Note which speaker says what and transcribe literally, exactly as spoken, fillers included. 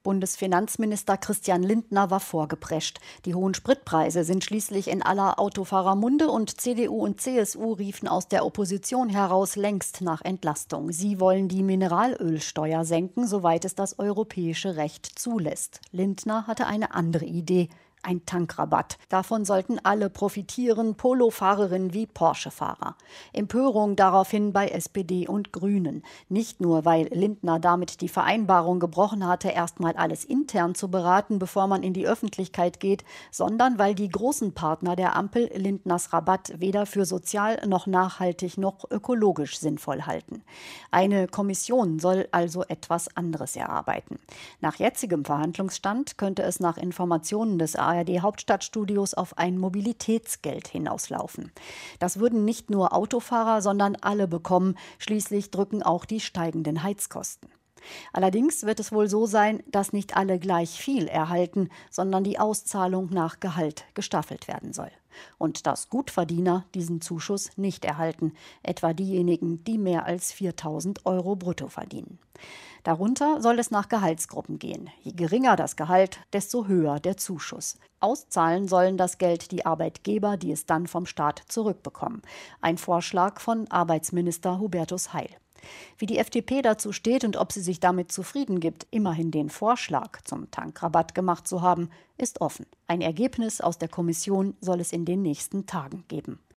Speaker 1: Bundesfinanzminister Christian Lindner war vorgeprescht. Die hohen Spritpreise sind schließlich in aller Autofahrer Munde und C D U und C S U riefen aus der Opposition heraus längst nach Entlastung. Sie wollen die Mineralölsteuer senken, soweit es das europäische Recht zulässt. Lindner hatte eine andere Idee. Ein Tankrabatt. Davon sollten alle profitieren, Polo-Fahrerinnen wie Porsche-Fahrer. Empörung daraufhin bei S P D und Grünen. Nicht nur, weil Lindner damit die Vereinbarung gebrochen hatte, erstmal alles intern zu beraten, bevor man in die Öffentlichkeit geht, sondern weil die großen Partner der Ampel Lindners Rabatt weder für sozial noch nachhaltig noch ökologisch sinnvoll halten. Eine Kommission soll also etwas anderes erarbeiten. Nach jetzigem Verhandlungsstand könnte es nach Informationen des A R D-Hauptstadtstudios auf ein Mobilitätsgeld hinauslaufen. Das würden nicht nur Autofahrer, sondern alle bekommen. Schließlich drücken auch die steigenden Heizkosten. Allerdings wird es wohl so sein, dass nicht alle gleich viel erhalten, sondern die Auszahlung nach Gehalt gestaffelt werden soll. Und dass Gutverdiener diesen Zuschuss nicht erhalten, etwa diejenigen, die mehr als viertausend Euro brutto verdienen. Darunter soll es nach Gehaltsgruppen gehen. Je geringer das Gehalt, desto höher der Zuschuss. Auszahlen sollen das Geld die Arbeitgeber, die es dann vom Staat zurückbekommen. Ein Vorschlag von Arbeitsminister Hubertus Heil. Wie die F D P dazu steht und ob sie sich damit zufrieden gibt, immerhin den Vorschlag zum Tankrabatt gemacht zu haben, ist offen. Ein Ergebnis aus der Kommission soll es in den nächsten Tagen geben.